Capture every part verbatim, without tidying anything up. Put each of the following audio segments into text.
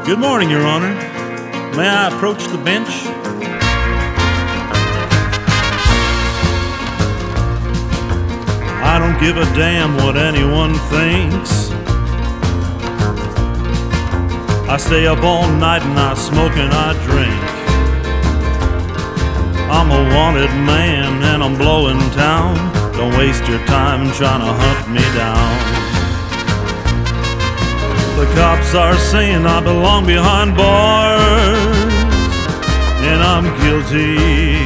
Good morning, Your Honor. May I approach the bench? I don't give a damn what anyone thinks. I stay up all night and I smoke and I drink. I'm a wanted man and I'm blowing town. Don't waste your time trying to hunt me down. The cops are saying I belong behind bars, and I'm guilty.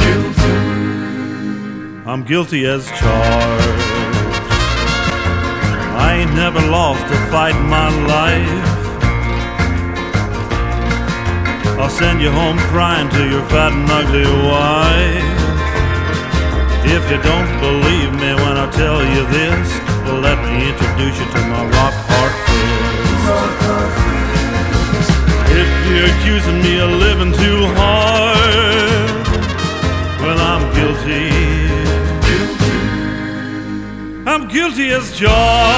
I'm guilty as charged. I ain't never lost a fight in my life. I'll send you home crying to your fat and ugly wife. If you don't believe me when I tell you this, well, let me introduce you to my rock hard fist. If you're accusing me of living too hard, well, I'm guilty. I'm guilty as charged.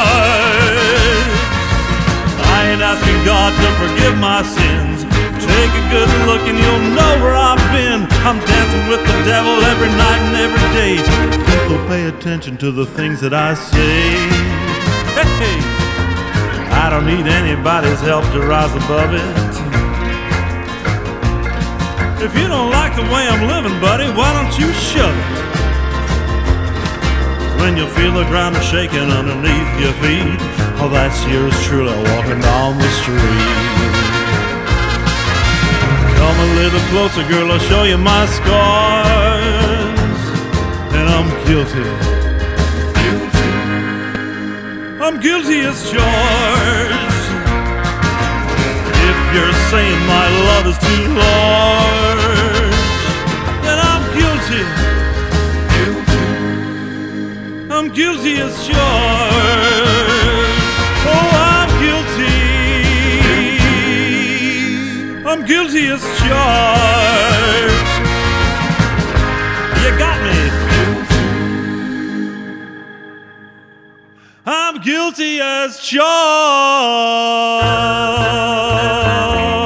I ain't asking God to forgive my sins. Take a good look and you'll know where I've been. I'm dancing with the devil every night and every day. People pay attention to the things that I say. Hey, I don't need anybody's help to rise above it. If you don't like the way I'm living, buddy, why don't you shove it? When you feel the ground shaking underneath your feet, oh, that's yours truly walking down the street. Come a little closer, girl, I'll show you my scars. And I'm guilty. I'm guilty as charged. If you're saying my love is too large, then I'm guilty. I'm guilty as charged. Oh, I'm guilty. I'm guilty as charged. You got me. I'm guilty as charged.